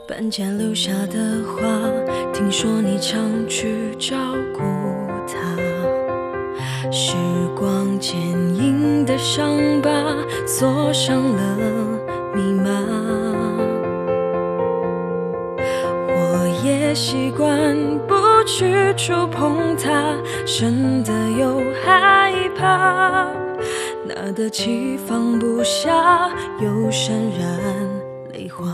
搬家留下的话，听说你常去照顾他。时光剪影的伤疤，锁上了密码。我也习惯不去触碰它，深的又害怕，拿得起放不下，又潸然泪花。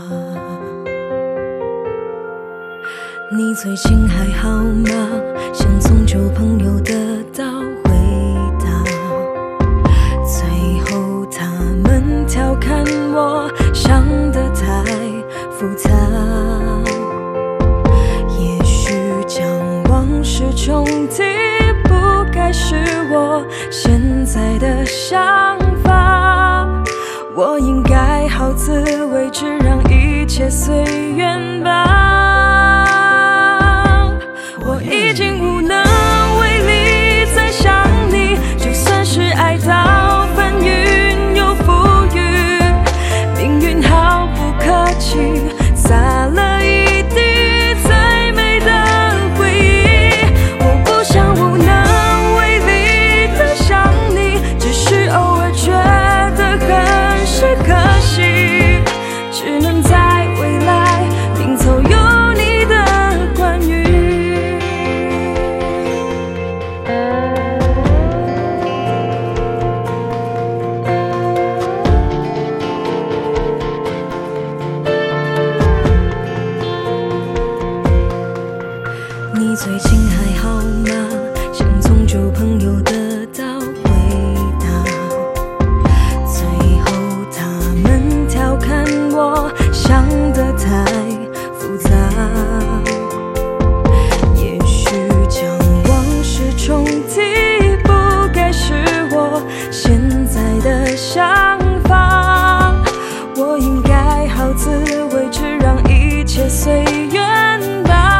你最近还好吗？想从旧朋友得到回答。最后他们调侃我想得太复杂，也许将往事重提不该是我现在的想法。我应该好自为之，让一切随缘吧。我已经无能为力再想你，就算是爱到翻云又覆雨，命运毫不客气，洒了一地最美的回忆。我不想无能为力的想你，只是偶尔觉得很是可惜，只能在未来拼凑有你的关于。你最近还好吗？想从旧朋友得到回答。最后他们调侃我想得太复杂，也许将往事重提不该是我现在的想法。我应该好自为之，让一切随缘吧。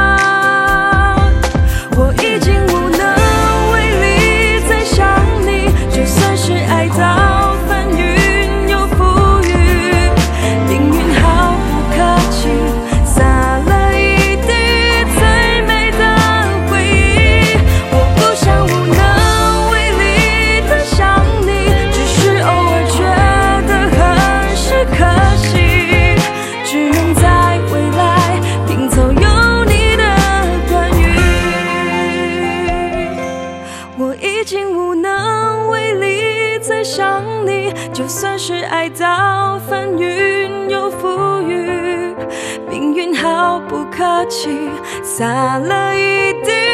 我已经无能为力再想你，就算是爱到翻云又覆雨，命运毫不客气，洒了一地最美的回忆。我不想无能为力的想你，只是偶尔觉得很是可惜，只能在未来拼凑有你的关于。我已经无能为力再想你，就算是爱到翻云又覆雨，命运毫不客气，洒了一地